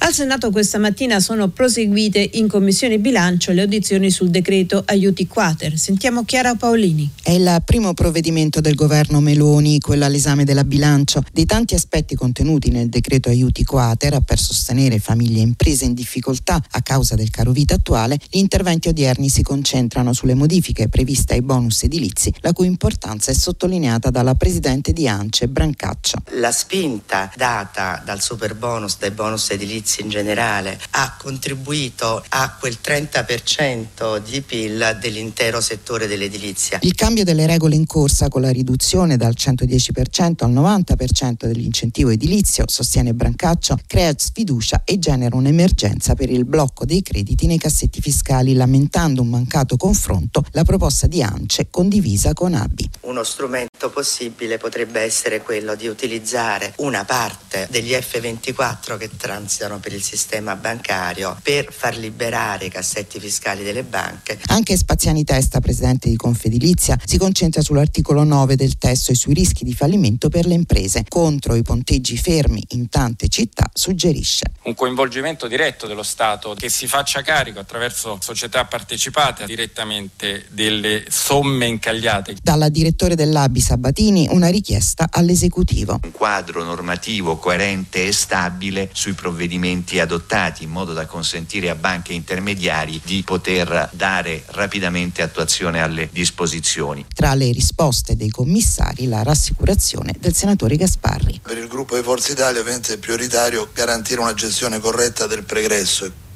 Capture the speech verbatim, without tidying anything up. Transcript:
Al Senato questa mattina sono proseguite in Commissione Bilancio le audizioni sul decreto aiuti quater. Sentiamo Chiara Paolini. È il primo provvedimento del governo Meloni, quello all'esame della bilancio. Dei tanti aspetti contenuti nel decreto aiuti quater per sostenere famiglie e imprese in difficoltà a causa del caro vita attuale, gli interventi odierni si concentrano sulle modifiche previste ai bonus edilizi, la cui importanza è sottolineata dalla presidente di ANCE Brancaccio. La spinta data dal super bonus, dai bonus edilizi in generale, ha contribuito a quel trenta per cento di P I L dell'intero settore dell'edilizia. Il cambio delle regole in corsa con la riduzione dal centodieci per cento al novanta per cento dell'incentivo edilizio, sostiene Brancaccio, crea sfiducia e genera un'emergenza per il blocco dei crediti nei cassetti fiscali, lamentando un mancato confronto la proposta di ANCE condivisa con A B I. Uno strumento possibile potrebbe essere quello di utilizzare una parte degli F ventiquattro che transitano per il sistema bancario per far liberare i cassetti fiscali delle banche. Anche Spaziani Testa, presidente di Confedilizia, si concentra sull'articolo nove del testo e sui rischi di fallimento per le imprese. Contro i ponteggi fermi in tante città, suggerisce un coinvolgimento diretto dello Stato che si faccia carico attraverso società partecipate direttamente delle somme incagliate. Dalla direttore dell'A B I Sabatini una richiesta all'esecutivo. Un quadro normativo coerente e stabile sui provvedimenti adottati in modo da consentire a banche e intermediari di poter dare rapidamente attuazione alle disposizioni. Tra le risposte dei commissari la rassicurazione del senatore Gasparri. Per il gruppo di Forza Italia ovviamente è prioritario garantire una gestione corretta del pregresso.